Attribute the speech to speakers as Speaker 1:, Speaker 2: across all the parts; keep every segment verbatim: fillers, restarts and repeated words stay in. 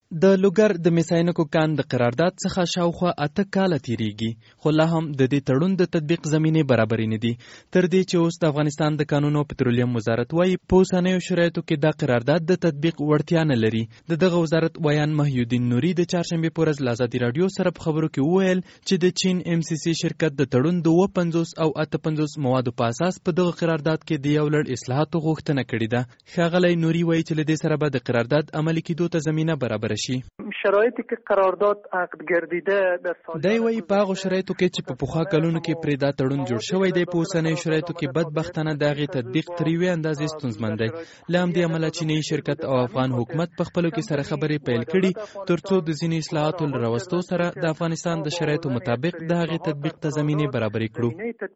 Speaker 1: د لوګر د میساینکو کان د قرارداد څخه شاوخوا اته کاله تیریږي، خو لا هم د دې تړون د تطبیق زمینې برابرې نه دي، تر دې چې اوس د افغانستان د کانونو پټرولیم وزارت وايي په اوسنیو شرایطو کې دا قرارداد د تطبیق وړتیا نه لري. د دغه وزارت ویان محیودین نوري د چهارشنبې په ورځ له ازادي راډیو سره په خبرو کې وویل چې د چین ام سی سی شرکت د تړون د اوه پنځوس او اته پنځوس موادو په اساس په دغه قرارداد کې د یو لړ اصلاحاتو غوښتنه کړې ده. ښاغلی نوري وایي چې له دې سره به د قرارداد عملي کېدو ته زمینه برابره شي.
Speaker 2: شرایطی که قرارداد عقد گردیده در سال
Speaker 1: دی وایي په هغو شرایطو کې چې په پخوا کلونو کې پرې دا تړون جوړ شوی دی، په اوسنیو شرایطو کې بدبختانه د هغې تطبیق تر یوې اندازې ستونزمن دی. له همدې امله چینایي شرکت او افغان حکومت په خپلو کې سره خبرې پیل کړي تر څو د ځینې اصلاحاتو له راوستو سره د افغانستان د شرایطو مطابق د هغې تطبیق ته زمینې برابرې کړو.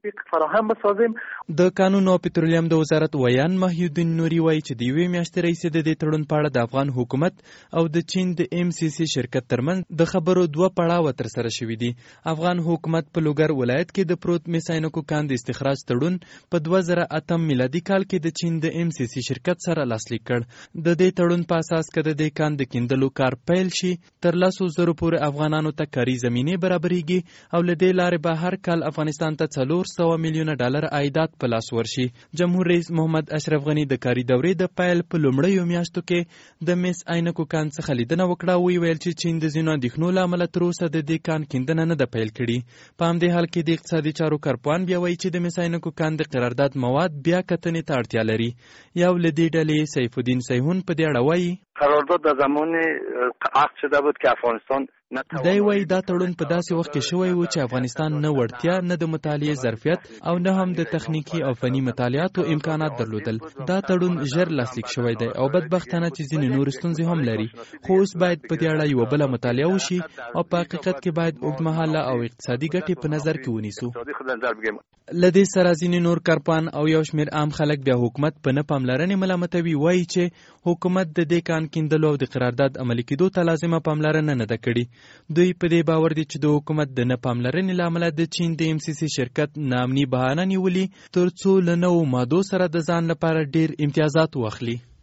Speaker 1: د کانونو او پټرولیم د وزارت ویان محیودین نوري وایي چې د یوې میاشتې راهیسې د دې تړون په اړه د افغان حکومت او د چین د ام سی سی شرکت ترمنځ د خبرو دوه پړاوه تر سره شوي دي. افغان حکومت په لوګر ولایت کې د پروت میساینکو کان د استخراج تړون په دوه زره اتم میلادي کال کې د چین د ام سی سی شرکت سره لاسلیک کړ. د دې تړون په اساس که د دې کان د کیندلو کار پیل شي، تر لسو زرو پورې افغانانو ته کاري زمینې برابرېږي او له دې لارې به هر کال افغانستان ته څلور سوه میلیونه ډالر عایدات په لاس ورشي. جمهور رئیس محمد اشرف غني د کاري دورې د پیل په لومړیو میاشتو کې د میس عینکو کان څخه لیدنه وکړه. وی ویل چې چین د ځینو اندېښنو له امله تر اوسه د دې کان کیندنه نه ده پیل کړې. په همدې حال کې د اقتصادي چارو کارپوهان بیا وایي چې د میس عینکو کان د قرارداد مواد بیا کتنې ته اړتیا لري. یو له دې ډلې سیف الدین سیحون په دې اړه وایي
Speaker 3: قرارداد در زمان عقد شده بود که افغانستان
Speaker 1: دی وایي دا تړون په داسې وخت کې شوی و چې افغانستان نه وړتیا، نه د مطالعې ظرفیت او نه هم د تخنیکي او فني مطالعاتو امکانات درلودل. دا تړون ژر لاسلیک شوی دی او بدبختانه چې ځینې نور ستونزې هم لري، خو اوس باید په دې اړه یوه بله مطالعه وشي او په حقیقت کې باید اوږدمهاله او اقتصادي ګټې په نظر کې ونیسو. له دې سره ځینې نور کارپوهان او یو شمېر عام خلک بیا حکومت په نه پاملرنې ملامتوي. وایي چې حکومت د دې کان کیندلو او د قرارداد عملي کېدو ته لازمه پاملرنه نه ده کړې. دوی په دې باور دي چې د حکومت د نه پاملرنې له امله د چین د ام سی سی شرکت ناامني بهانه نیولي تر څو له نوو مادو سره د ځان لپاره ډېر امتیازات واخلي.